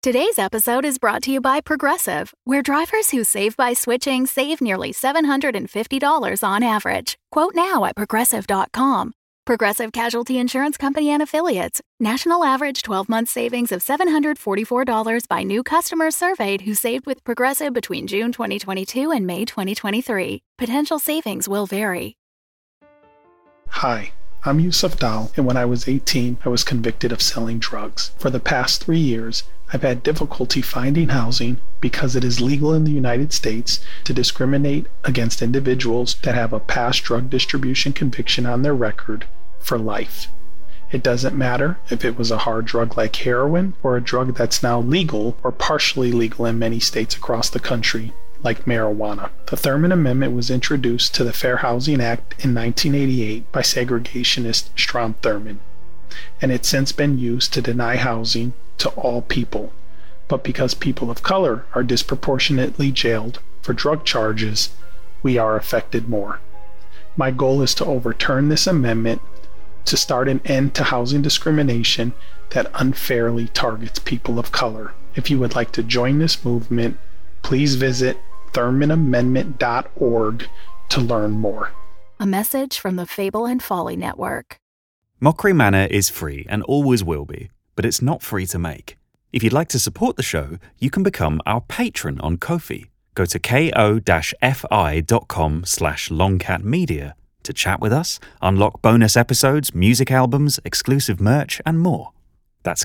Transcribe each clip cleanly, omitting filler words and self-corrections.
Today's episode is brought to you by Progressive, where drivers who save by switching save nearly $750 on average. Quote now at Progressive.com. Progressive Casualty Insurance Company and Affiliates. National average 12-month savings of $744 by new customers surveyed who saved with Progressive between June 2022 and May 2023. Potential savings will vary. Hi, I'm Yusuf Dal, and when I was 18, I was convicted of selling drugs. For the past 3 years, I've had difficulty finding housing because it is legal in the United States to discriminate against individuals that have a past drug distribution conviction on their record for life. It doesn't matter if it was a hard drug like heroin or a drug that's now legal or partially legal in many states across the country, like marijuana. The Thurmond Amendment was introduced to the Fair Housing Act in 1988 by segregationist Strom Thurmond, and it's since been used to deny housing to all people. But because people of color are disproportionately jailed for drug charges, we are affected more. My goal is to overturn this amendment to start an end to housing discrimination that unfairly targets people of color. If you would like to join this movement, please visit ThurmondAmendment.org to learn more. A message from the Fable and Folly Network. Mockery Manor is free and always will be, but it's not free to make. If you'd like to support the show, you can become our patron on Ko-fi. Go to ko-fi.com/longcatmedia to chat with us, unlock bonus episodes, music albums, exclusive merch, and more. That's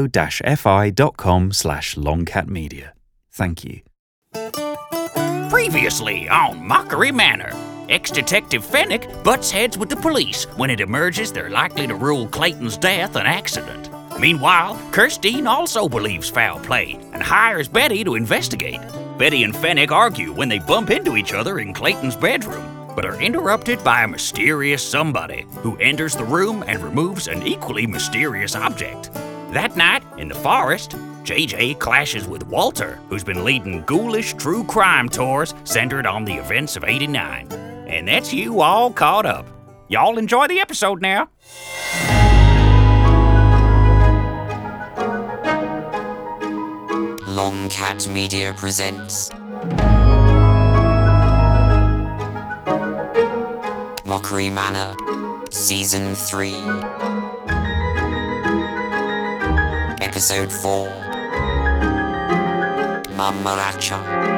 ko-fi.com/longcatmedia. Thank you. Previously on Mockery Manor, ex-detective Fennick butts heads with the police when it emerges they're likely to rule Clayton's death an accident. Meanwhile, Kirstine also believes foul play and hires Betty to investigate. Betty and Fennick argue when they bump into each other in Clayton's bedroom, but are interrupted by a mysterious somebody who enters the room and removes an equally mysterious object. That night, in the forest, JJ clashes with Walter, who's been leading ghoulish true crime tours centered on the events of '89. And that's you all caught up. Y'all enjoy the episode now. Longcat Media presents Mockery Manor, Season 3, Episode 4, Mamaracha.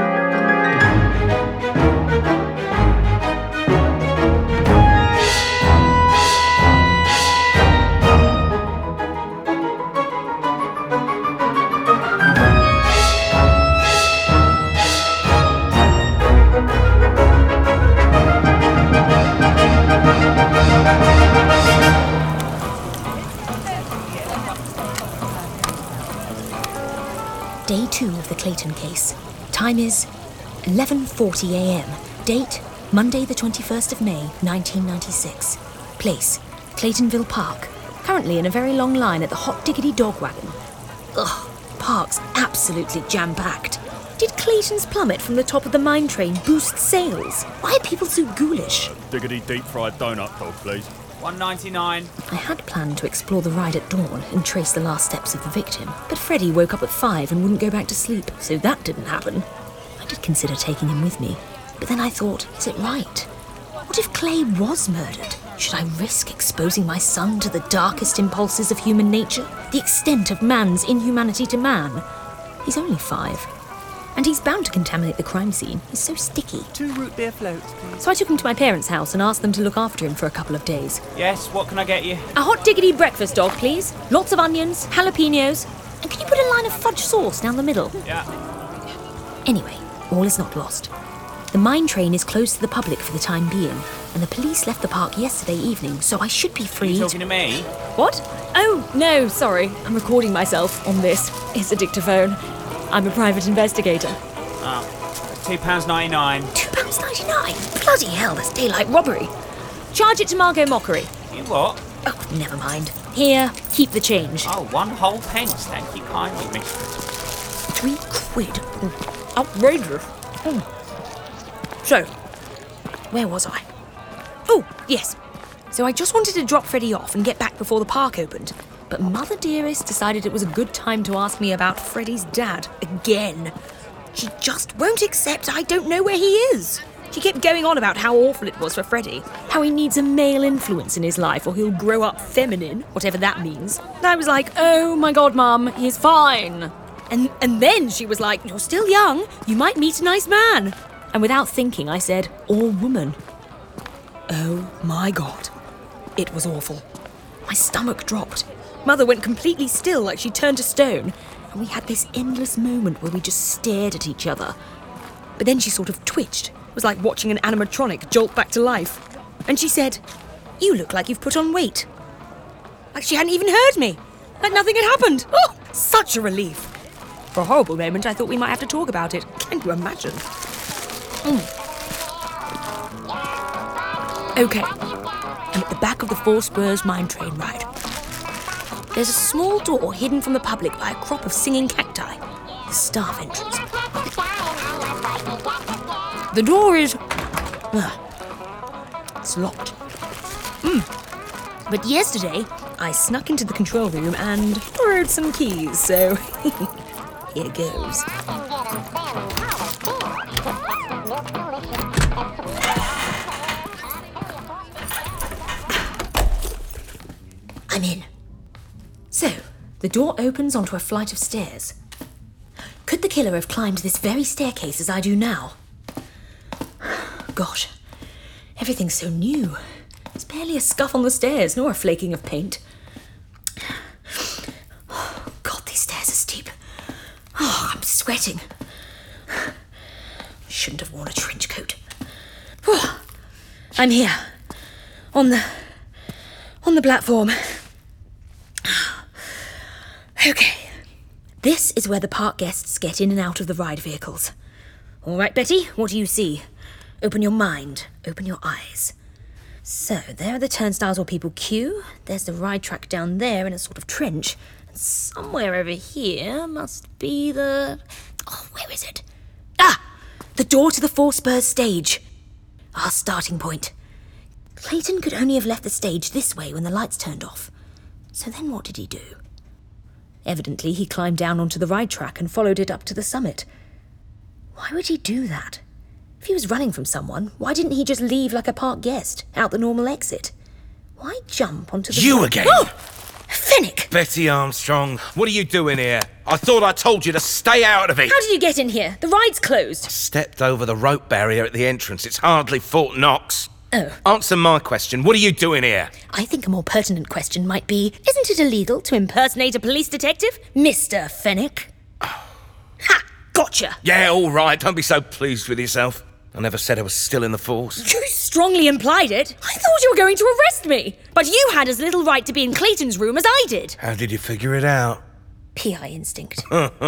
Day 2 of the Clayton case. Time is 11:40 a.m. Date, Monday the 21st of May, 1996. Place, Claytonville Park. Currently in a very long line at the Hot Diggity Dog Wagon. Ugh, park's absolutely jam-packed. Did Clayton's plummet from the top of the mine train boost sales? Why are people so ghoulish? Diggity deep-fried donut cold, please. $1.99. I had planned to explore the ride at dawn and trace the last steps of the victim, but Freddie woke up at 5 and wouldn't go back to sleep, so that didn't happen. I did consider taking him with me, but then I thought, is it right? What if Clay was murdered? Should I risk exposing my son to the darkest impulses of human nature? The extent of man's inhumanity to man? He's only 5. And he's bound to contaminate the crime scene. He's so sticky. 2 root beer floats, please. So I took him to my parents' house and asked them to look after him for a couple of days. Yes, what can I get you? A hot diggity breakfast dog, please. Lots of onions, jalapenos. And can you put a line of fudge sauce down the middle? Yeah. Anyway, all is not lost. The mine train is closed to the public for the time being, and the police left the park yesterday evening, so I should be free. You talking to me? What? Oh, no, sorry. I'm recording myself on this. It's a dictaphone. I'm a private investigator. Oh, £2.99. £2.99? Bloody hell, that's daylight robbery. Charge it to Margot Mockery. You what? Oh, never mind. Here, keep the change. Oh, 1 whole pence. Thank you kindly, mistress. £3. Outrageous. So, where was I? Oh, yes. So I just wanted to drop Freddie off and get back before the park opened. But Mother Dearest decided it was a good time to ask me about Freddie's dad again. She just won't accept I don't know where he is. She kept going on about how awful it was for Freddie, how he needs a male influence in his life or he'll grow up feminine, whatever that means. And I was like, oh my God, Mum, he's fine. And then she was like, you're still young, you might meet a nice man. And without thinking, I said, or woman. Oh my God, it was awful. My stomach dropped. Mother went completely still, like she turned to stone, and we had this endless moment where we just stared at each other. But then she sort of twitched. It was like watching an animatronic jolt back to life. And she said, you look like you've put on weight. Like she hadn't even heard me. Like nothing had happened. Oh, such a relief. For a horrible moment, I thought we might have to talk about it. Can you imagine? Okay, I'm at the back of the Four Spurs mine train ride. There's a small door hidden from the public by a crop of singing cacti. The staff entrance. The door is... it's locked. But yesterday, I snuck into the control room and borrowed some keys, so here goes. I'm in. So, the door opens onto a flight of stairs. Could the killer have climbed this very staircase as I do now? Gosh, everything's so new. There's barely a scuff on the stairs, nor a flaking of paint. Oh, God, these stairs are steep. Oh, I'm sweating. Shouldn't have worn a trench coat. Oh, I'm here, on the platform. Okay, this is where the park guests get in and out of the ride vehicles. All right, Betty, what do you see? Open your mind, open your eyes. So, there are the turnstiles where people queue. There's the ride track down there in a sort of trench. And somewhere over here must be the... Oh, where is it? Ah! The door to the Four Spurs stage. Our starting point. Clayton could only have left the stage this way when the lights turned off. So then what did he do? Evidently, he climbed down onto the ride track and followed it up to the summit. Why would he do that? If he was running from someone, why didn't he just leave like a park guest, out the normal exit? Why jump onto the... You again! Oh! Fenwick! Betty Armstrong, what are you doing here? I thought I told you to stay out of it. How did you get in here? The ride's closed. Stepped over the rope barrier at the entrance. It's hardly Fort Knox. Oh. Answer my question. What are you doing here? I think a more pertinent question might be, isn't it illegal to impersonate a police detective, Mr. Fenwick? Ha! Gotcha! Yeah, all right. Don't be so pleased with yourself. I never said I was still in the force. You strongly implied it. I thought you were going to arrest me. But you had as little right to be in Clayton's room as I did. How did you figure it out? PI instinct.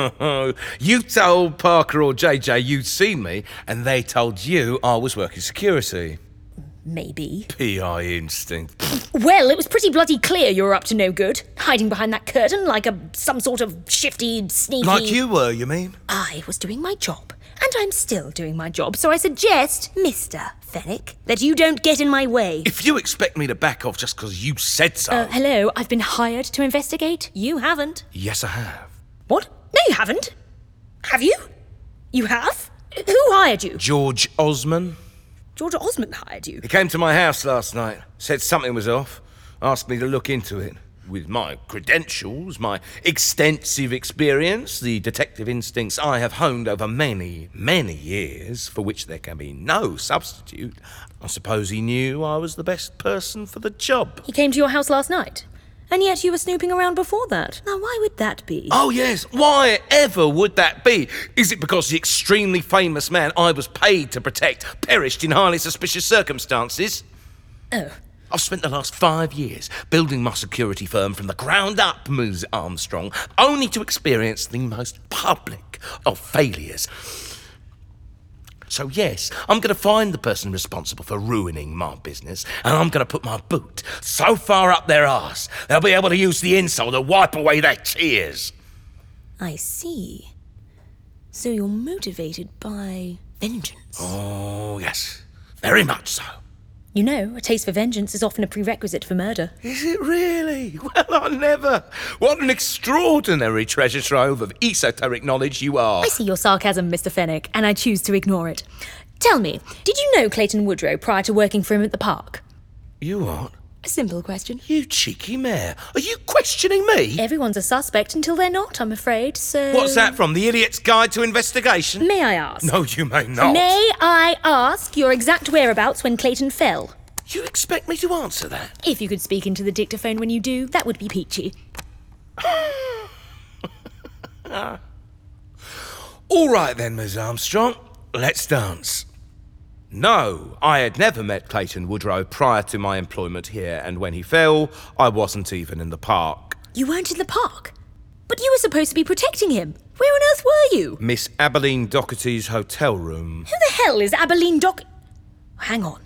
You told Parker or JJ you'd seen me, and they told you I was working security. Maybe. PI instinct. Well, it was pretty bloody clear you were up to no good. Hiding behind that curtain like some sort of shifty, sneaky... Like you were, you mean? I was doing my job. And I'm still doing my job, so I suggest, Mr. Fenwick, that you don't get in my way. If you expect me to back off just because you said so... Hello, I've been hired to investigate. You haven't. Yes, I have. What? No, you haven't. Have you? You have? Who hired you? George Osman. George Osmond hired you? He came to my house last night, said something was off, asked me to look into it. With my credentials, my extensive experience, the detective instincts I have honed over many, many years, for which there can be no substitute, I suppose he knew I was the best person for the job. He came to your house last night? And yet you were snooping around before that. Now, why would that be? Oh, yes. Why ever would that be? Is it because the extremely famous man I was paid to protect perished in highly suspicious circumstances? Oh. I've spent the last 5 years building my security firm from the ground up, Ms. Armstrong, only to experience the most public of failures. So yes, I'm going to find the person responsible for ruining my business, and I'm going to put my boot so far up their arse, they'll be able to use the insole to wipe away their tears. I see. So you're motivated by vengeance? Oh, yes. Very much so. You know, a taste for vengeance is often a prerequisite for murder. Is it really? Well, I never. What an extraordinary treasure trove of esoteric knowledge you are. I see your sarcasm, Mr. Fenwick, and I choose to ignore it. Tell me, did you know Clayton Woodrow prior to working for him at the park? You what? A simple question. You cheeky mare. Are you questioning me? Everyone's a suspect until they're not, I'm afraid, so... What's that from? The Idiot's Guide to Investigation? May I ask? No, you may not. May I ask your exact whereabouts when Clayton fell? You expect me to answer that? If you could speak into the dictaphone when you do, that would be peachy. All right then, Ms. Armstrong. Let's dance. No, I had never met Clayton Woodrow prior to my employment here, and when he fell, I wasn't even in the park. You weren't in the park? But you were supposed to be protecting him. Where on earth were you? Miss Abilene Doherty's hotel room. Who the hell is Abilene Hang on.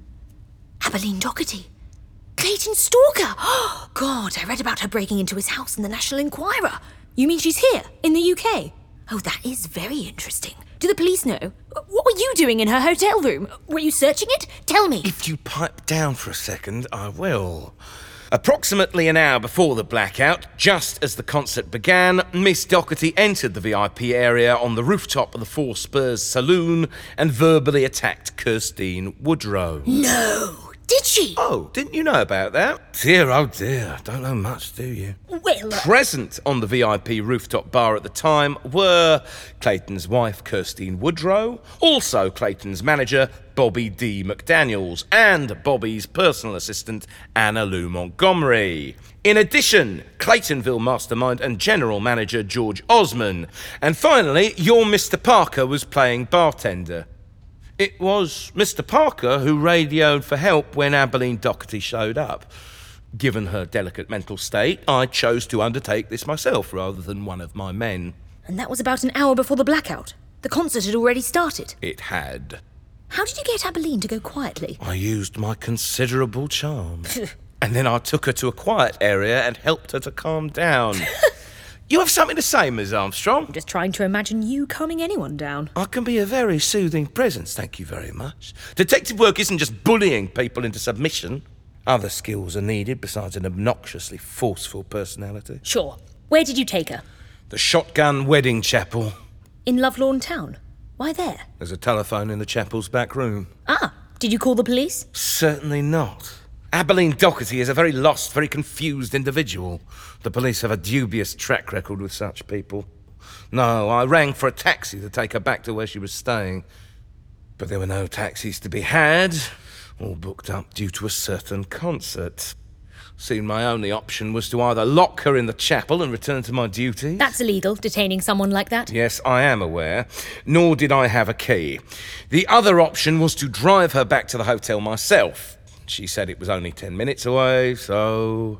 Abilene Doherty? Clayton's stalker! Oh, God, I read about her breaking into his house in the National Enquirer. You mean she's here, in the UK? Oh, that is very interesting. Do the police know? What were you doing in her hotel room? Were you searching it? Tell me. If you pipe down for a second, I will. Approximately an hour before the blackout, just as the concert began, Miss Doherty entered the VIP area on the rooftop of the Four Spurs Saloon and verbally attacked Kirstine Woodrow. No! Did she? Oh, didn't you know about that? Dear, oh dear, don't know much, do you? Well... Present on the VIP rooftop bar at the time were Clayton's wife, Kirstine Woodrow, also Clayton's manager, Bobby D. McDaniels, and Bobby's personal assistant, Anna Lou Montgomery. In addition, Claytonville mastermind and general manager, George Osman. And finally, your Mr. Parker was playing bartender. It was Mr. Parker who radioed for help when Abilene Doherty showed up. Given her delicate mental state, I chose to undertake this myself rather than one of my men. And that was about an hour before the blackout. The concert had already started. It had. How did you get Abilene to go quietly? I used my considerable charm. And then I took her to a quiet area and helped her to calm down. You have something to say, Ms. Armstrong? I'm just trying to imagine you calming anyone down. I can be a very soothing presence, thank you very much. Detective work isn't just bullying people into submission. Other skills are needed besides an obnoxiously forceful personality. Sure. Where did you take her? The Shotgun Wedding Chapel. In Lovelorn Town? Why there? There's a telephone in the chapel's back room. Ah, did you call the police? Certainly not. Abilene Doherty is a very lost, very confused individual. The police have a dubious track record with such people. No, I rang for a taxi to take her back to where she was staying. But there were no taxis to be had, all booked up due to a certain concert. Soon my only option was to either lock her in the chapel and return to my duties. That's illegal, detaining someone like that. Yes, I am aware. Nor did I have a key. The other option was to drive her back to the hotel myself. She said it was only 10 minutes away, so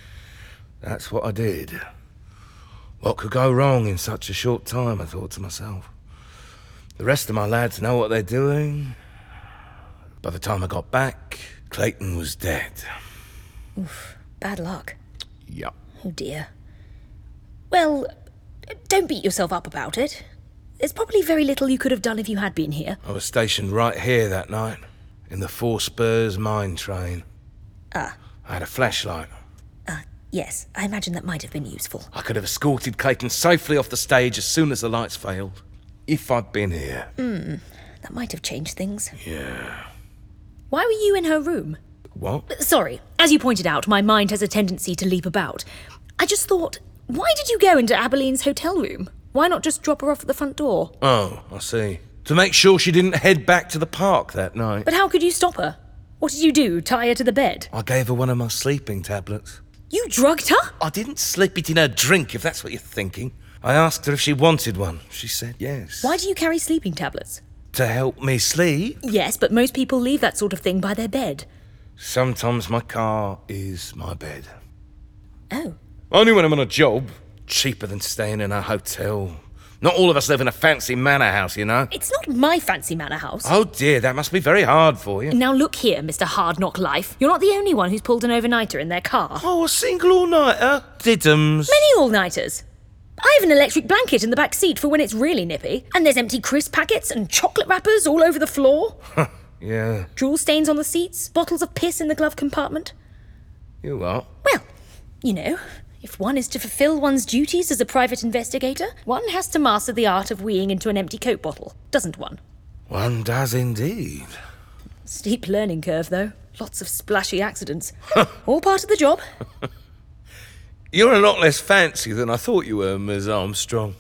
that's what I did. What could go wrong in such a short time, I thought to myself. The rest of my lads know what they're doing. By the time I got back, Clayton was dead. Oof, bad luck. Yep. Oh dear. Well, don't beat yourself up about it. There's probably very little you could have done if you had been here. I was stationed right here that night. In the Four Spurs mine train. Ah. I had a flashlight. Yes, I imagine that might have been useful. I could have escorted Clayton safely off the stage as soon as the lights failed. If I'd been here. That might have changed things. Yeah. Why were you in her room? What? Sorry, as you pointed out, my mind has a tendency to leap about. I just thought, why did you go into Abilene's hotel room? Why not just drop her off at the front door? Oh, I see. To make sure she didn't head back to the park that night. But how could you stop her? What did you do, tie her to the bed? I gave her one of my sleeping tablets. You drugged her? I didn't slip it in her drink, if that's what you're thinking. I asked her if she wanted one. She said yes. Why do you carry sleeping tablets? To help me sleep. Yes, but most people leave that sort of thing by their bed. Sometimes my car is my bed. Oh. Only when I'm on a job. Cheaper than staying in a hotel. Not all of us live in a fancy manor house, you know. It's not my fancy manor house. Oh dear, that must be very hard for you. Now look here, Mr. Hard Knock Life. You're not the only one who's pulled an overnighter in their car. Oh, a single all-nighter? Diddums. Many all-nighters. I have an electric blanket in the back seat for when it's really nippy. And there's empty crisp packets and chocolate wrappers all over the floor. Yeah. Drool stains on the seats, bottles of piss in the glove compartment. You what? Well, you know, if one is to fulfill one's duties as a private investigator, one has to master the art of weeing into an empty Coke bottle, doesn't one? One does indeed. Steep learning curve, though. Lots of splashy accidents. All part of the job. You're a lot less fancy than I thought you were, Ms. Armstrong.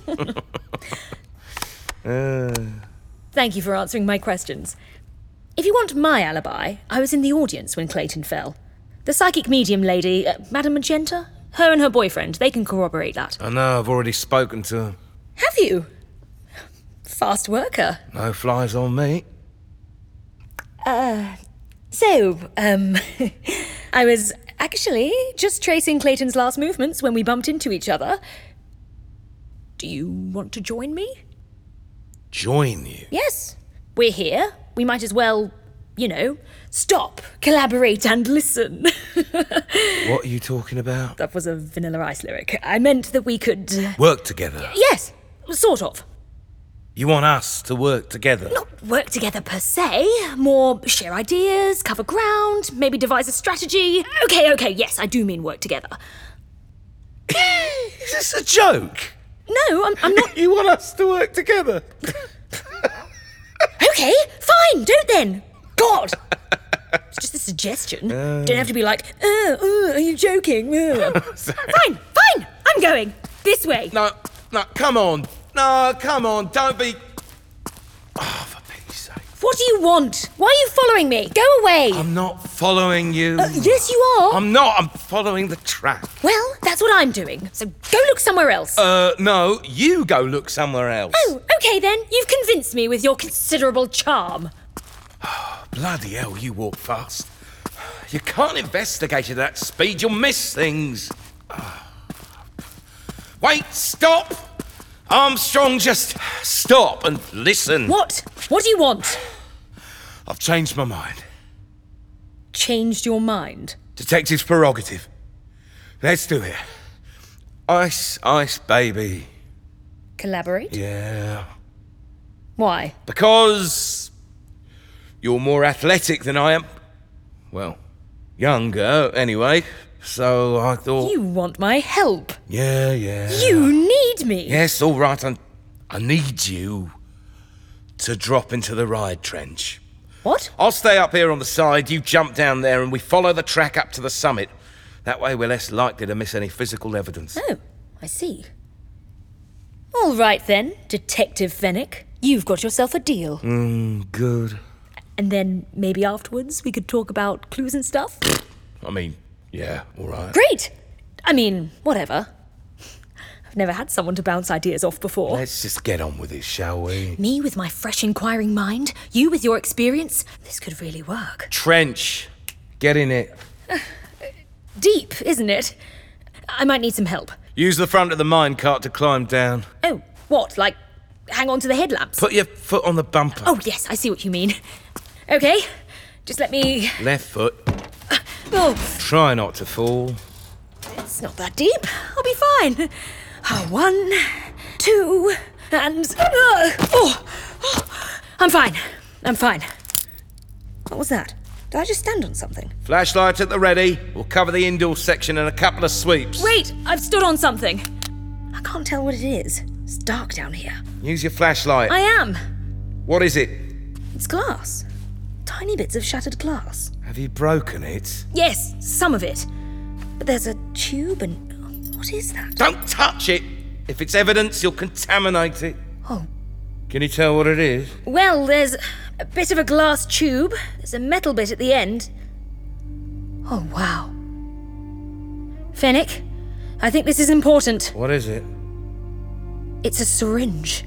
Thank you for answering my questions. If you want my alibi, I was in the audience when Clayton fell. The psychic medium lady, Madame Magenta, her and her boyfriend, they can corroborate that. I know, I've already spoken to her. Have you? Fast worker. No flies on me. I was actually just tracing Clayton's last movements when we bumped into each other. Do you want to join me? Join you? Yes. We're here. We might as well, you know, stop, collaborate and listen. What are you talking about? That was a Vanilla Ice lyric. I meant that we could... Work together? Yes, sort of. You want us to work together? Not work together per se, more share ideas, cover ground, maybe devise a strategy. Okay, yes, I do mean work together. Is this a joke? No, I'm not... You want us to work together? Okay, fine, don't then. God! It's just a suggestion. Don't have to be like, are you joking? Fine, I'm going. This way. No, come on. No, come on, don't be... Oh, for pity's sake. What do you want? Why are you following me? Go away. I'm not following you. Yes, you are. I'm not. I'm following the track. Well, that's what I'm doing. So go look somewhere else. No, you go look somewhere else. Oh, okay then. You've convinced me with your considerable charm. Bloody hell, you walk fast. You can't investigate at that speed. You'll miss things. Wait, stop! Armstrong, just stop and listen. What? What do you want? I've changed my mind. Changed your mind? Detective's prerogative. Let's do it. Ice, baby. Collaborate? Yeah. Why? Because you're more athletic than I am. Well, younger, anyway. So I thought... You want my help? Yeah. You need me? Yes, all right. I need you to drop into the ride trench. What? I'll stay up here on the side, you jump down there, and we follow the track up to the summit. That way we're less likely to miss any physical evidence. Oh, I see. All right then, Detective Fennick. You've got yourself a deal. Good. And then maybe afterwards we could talk about clues and stuff? I mean... Yeah, all right. Great! I mean, whatever. I've never had someone to bounce ideas off before. Let's just get on with it, shall we? Me with my fresh inquiring mind, you with your experience. This could really work. Trench. Get in it. Deep, isn't it? I might need some help. Use the front of the minecart to climb down. Oh, what, like hang on to the headlamps? Put your foot on the bumper. Oh, yes, I see what you mean. Okay, just let me... Left foot. Oh. Try not to fall. It's not that deep. I'll be fine. 1, 2, and... I'm fine. What was that? Did I just stand on something? Flashlight at the ready. We'll cover the indoor section in a couple of sweeps. Wait, I've stood on something. I can't tell what it is. It's dark down here. Use your flashlight. I am. What is it? It's glass. Tiny bits of shattered glass. Have you broken it? Yes, some of it. But there's a tube and... What is that? Don't touch it! If it's evidence, you'll contaminate it. Oh. Can you tell what it is? Well, there's a bit of a glass tube. There's a metal bit at the end. Oh, wow. Fennick, I think this is important. What is it? It's a syringe.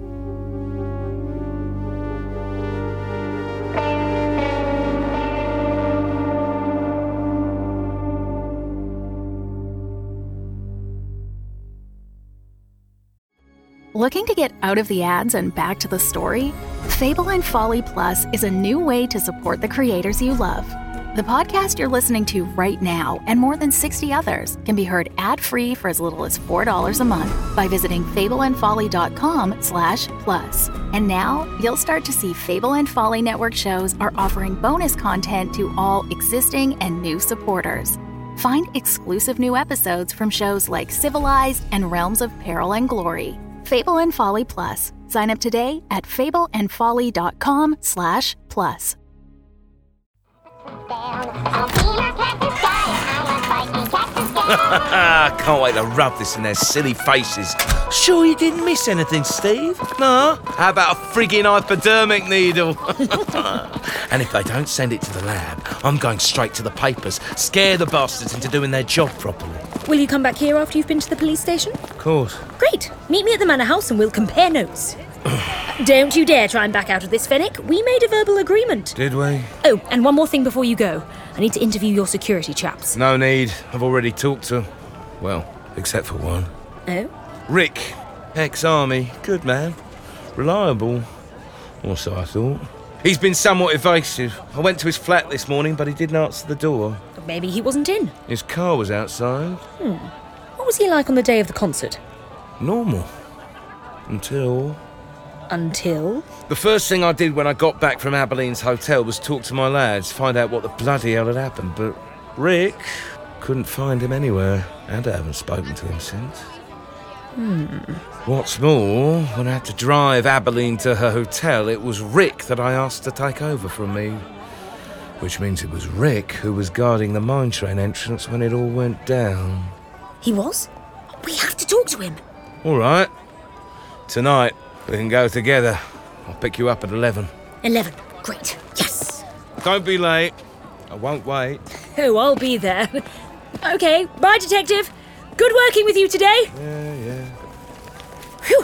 Looking to get out of the ads and back to the story? Fable and Folly Plus is a new way to support the creators you love. The podcast you're listening to right now and more than 60 others can be heard ad-free for as little as $4 a month by visiting fableandfolly.com/plus. And now you'll start to see Fable and Folly Network shows are offering bonus content to all existing and new supporters. Find exclusive new episodes from shows like Civilized and Realms of Peril and Glory. Fable and Folly Plus. Sign up today at fableandfolly.com/plus. Can't wait to rub this in their silly faces. Sure you didn't miss anything, Steve? No? How about a friggin' hypodermic needle? And if they don't send it to the lab, I'm going straight to the papers. Scare the bastards into doing their job properly. Will you come back here after you've been to the police station? Of course. Great. Meet me at the manor house and we'll compare notes. Don't you dare try and back out of this, Fennec. We made a verbal agreement. Did we? Oh, and one more thing before you go. I need to interview your security chaps. No need. I've already talked to... well, except for one. Oh? Rick. Ex-army. Good man. Reliable. Or so I thought. He's been somewhat evasive. I went to his flat this morning, but he didn't answer the door. Maybe he wasn't in. His car was outside. What was he like on the day of the concert? Normal. Until... The first thing I did when I got back from Abilene's hotel was talk to my lads, find out what the bloody hell had happened, but Rick couldn't find him anywhere, and I haven't spoken to him since. What's more, when I had to drive Abilene to her hotel, it was Rick that I asked to take over from me. Which means it was Rick who was guarding the mine train entrance when it all went down. He was? We have to talk to him. All right. Tonight, we can go together. I'll pick you up at 11. 11. Great. Yes. Don't be late. I won't wait. Oh, I'll be there. Okay, bye, Detective. Good working with you today. Yeah. Phew.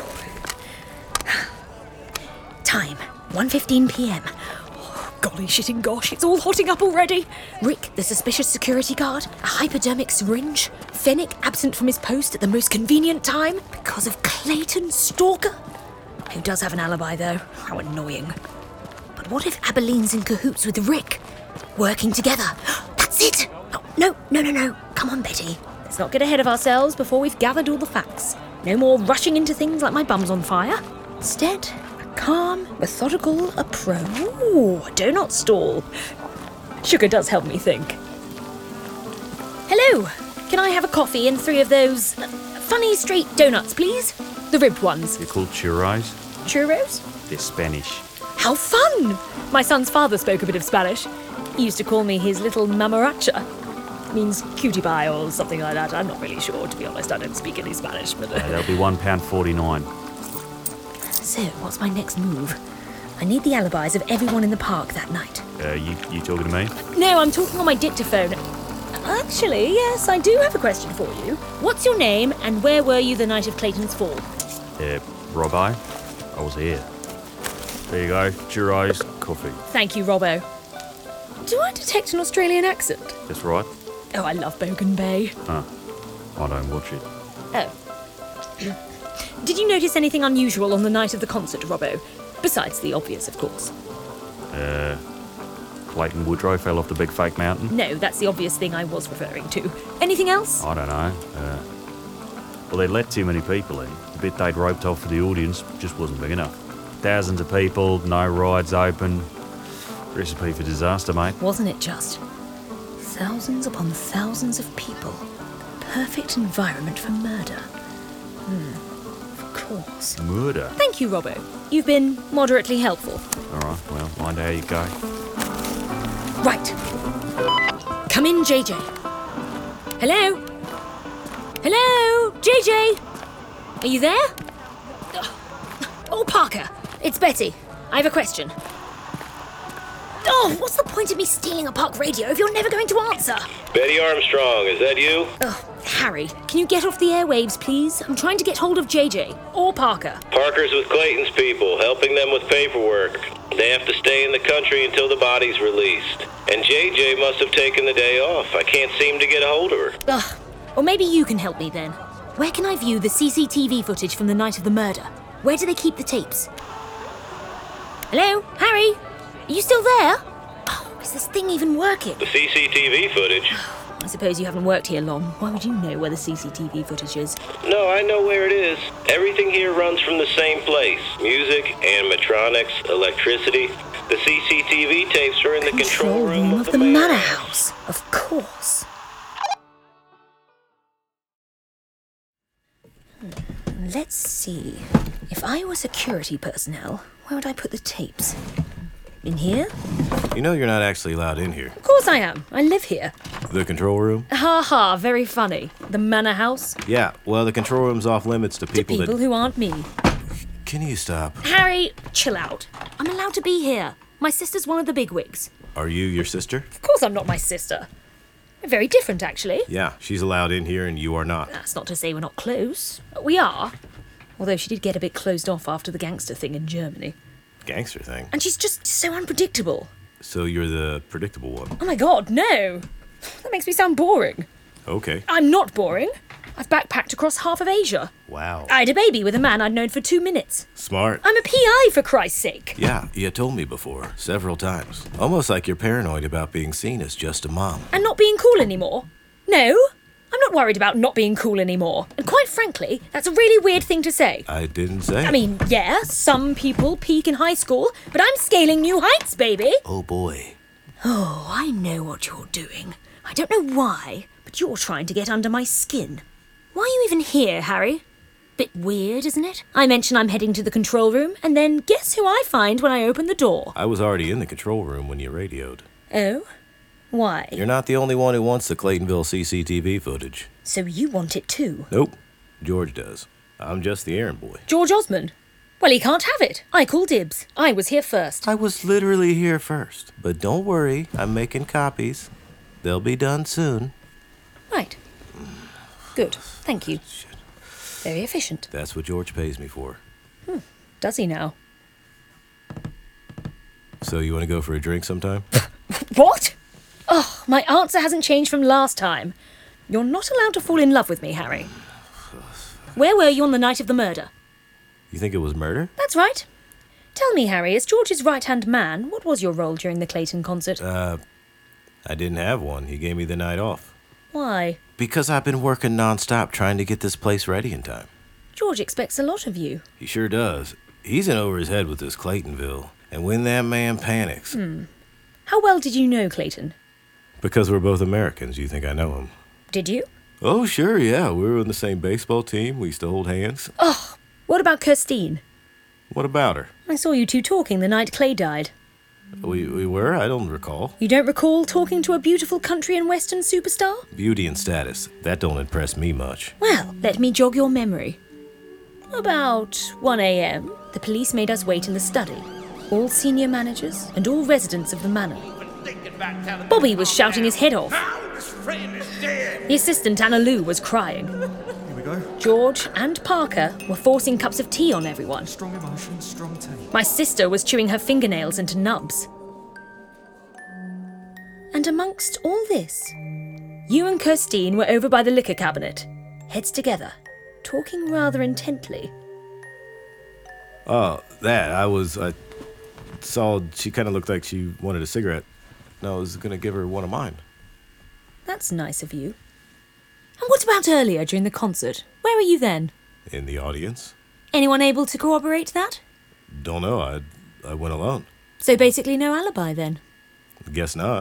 Time, 1:15 p.m. Oh, golly shitting gosh, it's all hotting up already. Rick, the suspicious security guard, a hypodermic syringe, Fennec absent from his post at the most convenient time because of Clayton Stalker. Who does have an alibi, though. How annoying. But what if Abilene's in cahoots with Rick? Working together. That's it! Oh, no. Come on, Betty. Let's not get ahead of ourselves before we've gathered all the facts. No more rushing into things like my bum's on fire. Instead, a calm, methodical approach. Ooh, do not stall. Sugar does help me think. Hello. Can I have a coffee and 3 of those funny straight donuts, please? The ribbed ones. You're called churros? Churros? They're Spanish. How fun! My son's father spoke a bit of Spanish. He used to call me his little mamaracha. Means cutie pie or something like that. I'm not really sure, to be honest. I don't speak any Spanish, but... That'll be £1.49. So, what's my next move? I need the alibis of everyone in the park that night. You talking to me? No, I'm talking on my dictaphone. Actually, yes, I do have a question for you. What's your name and where were you the night of Clayton's fall? Robbo. I was here. There you go. Churros, coffee. Thank you, Robbo. Do I detect an Australian accent? That's right. Oh, I love Bogan Bay. Huh. I don't watch it. Oh. Did you notice anything unusual on the night of the concert, Robbo? Besides the obvious, of course. Clayton Woodrow fell off the big fake mountain? No, that's the obvious thing I was referring to. Anything else? I don't know. Well, they'd let too many people in. The bit they'd roped off for the audience just wasn't big enough. Thousands of people, no rides open. Recipe for disaster, mate. Wasn't it just? Thousands upon thousands of people. Perfect environment for murder. Of course. Murder? Thank you, Robbo. You've been moderately helpful. All right, well, mind how you go. Right. Come in, JJ. Hello? Hello? JJ? Are you there? Oh, Parker. It's Betty. I have a question. Oh, what's the point of me stealing a park radio if you're never going to answer? Betty Armstrong, is that you? Oh, Harry, can you get off the airwaves, please? I'm trying to get hold of JJ. Or Parker. Parker's with Clayton's people, helping them with paperwork. They have to stay in the country until the body's released. And JJ must have taken the day off. I can't seem to get a hold of her. Ugh. Or maybe you can help me then. Where can I view the CCTV footage from the night of the murder? Where do they keep the tapes? Hello? Harry? Are you still there? Oh, Is this thing even working? The CCTV footage? I suppose you haven't worked here long. Why would you know where the CCTV footage is? No, I know where it is. Everything here runs from the same place. Music, animatronics, electricity. The CCTV tapes are in the control room of the manor house. Of course. Let's see. If I were security personnel, where would I put the tapes? In here? You know you're not actually allowed in here. Of course I am. I live here. The control room? Ha ha, very funny. The manor house? Yeah, well, the control room's off limits to people who aren't me. Can you stop? Harry, chill out. I'm allowed to be here. My sister's one of the bigwigs. Are you your sister? Of course I'm not my sister. We're very different, actually. Yeah, she's allowed in here and you are not. That's not to say we're not close. We are. Although she did get a bit closed off after the gangster thing in Germany. Gangster thing? And she's just so unpredictable. So you're the predictable one? Oh my god, no! That makes me sound boring. Okay. I'm not boring. I've backpacked across half of Asia. Wow. I had a baby with a man I'd known for 2 minutes. Smart. I'm a PI, for Christ's sake. Yeah, you told me before, several times. Almost like you're paranoid about being seen as just a mom. And not being cool anymore? No, I'm not worried about not being cool anymore. And quite frankly, that's a really weird thing to say. I didn't say. I mean, yeah, some people peak in high school, but I'm scaling new heights, baby. Oh boy. Oh, I know what you're doing. I don't know why, but you're trying to get under my skin. Why are you even here, Harry? Bit weird, isn't it? I mention I'm heading to the control room, and then guess who I find when I open the door? I was already in the control room when you radioed. Oh? Why? You're not the only one who wants the Claytonville CCTV footage. So you want it too? Nope. George does. I'm just the errand boy. George Osmond? Well, he can't have it. I call dibs. I was here first. I was literally here first. But don't worry, I'm making copies. They'll be done soon. Right. Good. Thank you. Very efficient. That's what George pays me for. Does he now? So you want to go for a drink sometime? What? Oh, my answer hasn't changed from last time. You're not allowed to fall in love with me, Harry. Where were you on the night of the murder? You think it was murder? That's right. Tell me, Harry, as George's right-hand man, what was your role during the Clayton concert? I didn't have one. He gave me the night off. Why? Because I've been working non-stop trying to get this place ready in time. George expects a lot of you. He sure does. He's in over his head with this Claytonville. And when that man panics... How well did you know Clayton? Because we're both Americans, you think I know him. Did you? Oh, sure, yeah. We were on the same baseball team. We used to hold hands. Oh, what about Kirstine? What about her? I saw you two talking the night Clay died. We were? I don't recall. You don't recall talking to a beautiful country and western superstar? Beauty and status. That don't impress me much. Well, let me jog your memory. About 1 a.m., the police made us wait in the study. All senior managers and all residents of the manor. Bobby was shouting his head off. The assistant, Anna Lou, was crying. Here we go. George and Parker were forcing cups of tea on everyone. Strong emotion, strong tea. My sister was chewing her fingernails into nubs. And amongst all this, you and Kirstine were over by the liquor cabinet, heads together, talking rather intently. Oh, that. I saw she kind of looked like she wanted a cigarette. And I was going to give her one of mine. That's nice of you. And what about earlier during the concert? Where were you then? In the audience. Anyone able to corroborate that? Don't know. I went alone. So basically no alibi then? Guess not.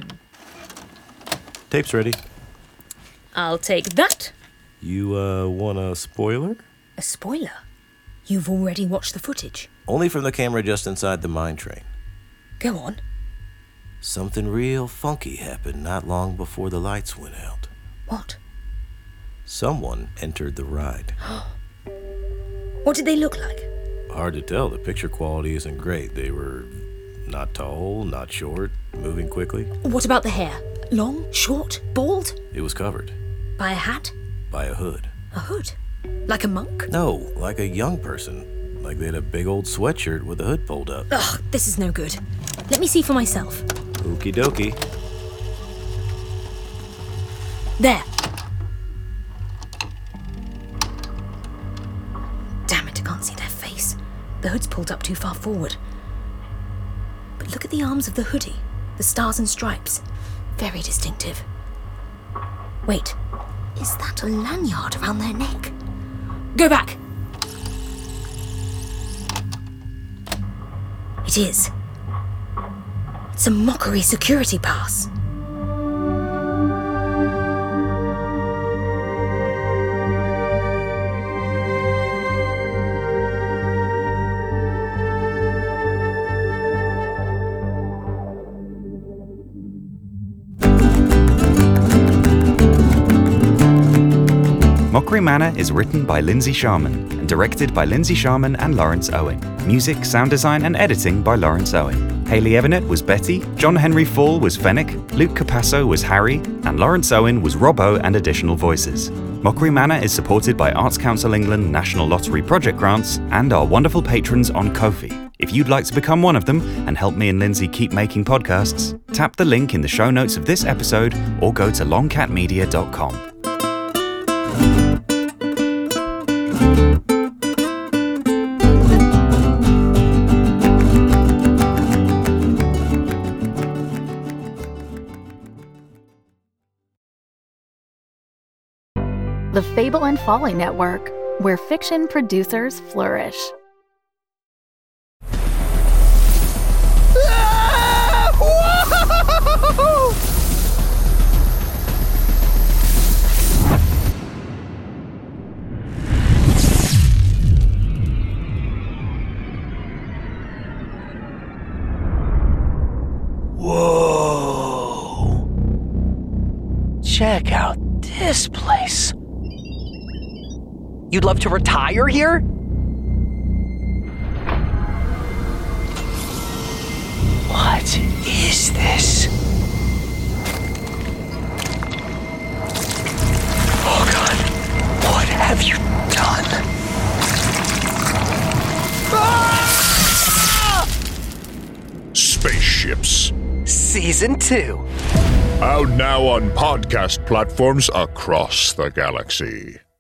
Tape's ready. I'll take that. You, want a spoiler? A spoiler? You've already watched the footage? Only from the camera just inside the mine train. Go on. Something real funky happened not long before the lights went out. What? Someone entered the ride. What did they look like? Hard to tell. The picture quality isn't great. They were not tall, not short, moving quickly. What about the hair? Long, short, bald? It was covered. By a hat? By a hood. A hood? Like a monk? No, like a young person. Like they had a big old sweatshirt with the hood pulled up. Ugh, this is no good. Let me see for myself. Okie dokie. There. Damn it, I can't see their face. The hood's pulled up too far forward. But look at the arms of the hoodie. The stars and stripes. Very distinctive. Wait, is that a lanyard around their neck? Go back! It is. It's a Mockery security pass. Mockery Manor is written by Lindsay Sharman and directed by Lindsay Sharman and Lawrence Owen. Music, sound design and editing by Lawrence Owen. Hayley Evanet was Betty, John Henry Fall was Fennec, Luke Capasso was Harry, and Lawrence Owen was Robbo and additional voices. Mockery Manor is supported by Arts Council England National Lottery project grants and our wonderful patrons on Ko-fi. If you'd like to become one of them and help me and Lindsay keep making podcasts, tap the link in the show notes of this episode or go to longcatmedia.com. The Fable and Folly Network, where fiction producers flourish. Whoa! Check out this place. You'd love to retire here? What is this? Oh God, what have you done? Ah! Spaceships. Season 2. Out now on podcast platforms across the galaxy.